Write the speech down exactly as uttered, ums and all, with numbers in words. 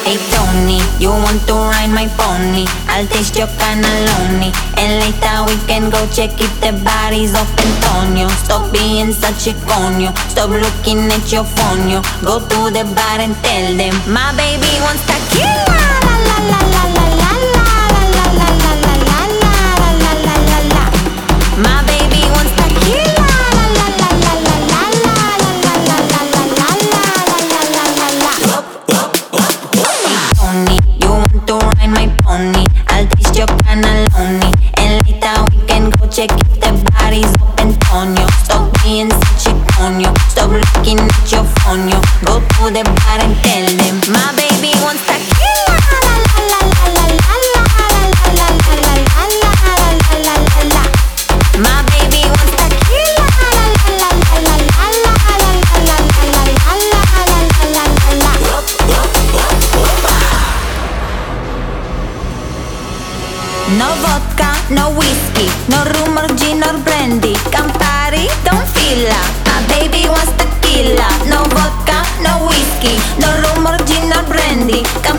Hey Tony, you want to ride my pony? I'll taste your cannelloni, and later we can go check if the body's open, Tonio. Stop being such a conio, stop looking at your phone, yo. Go to the bar and tell them my baby wants tequila. La la la la la la la la la la la la la la la la la. My baby wants tequila. La la la la la la la la la la la la la la la la. Tony, you want to ride my pony? I'll taste your cannelloni, and later we can go check if the body's open, Tonio. Stop being such a conio, stop looking at your phone, yo. Go to the bar and tell them my baby wants tequila. La la la la la la la la la la la la la la la la. My baby wants tequila. La la la la la la la la la la la la la la la. No vodka, no whiskey, no rum or gin or brandy. Campari, don't feel la. My baby wants tequila. No vodka, no whiskey, no rum or gin or brandy. Campari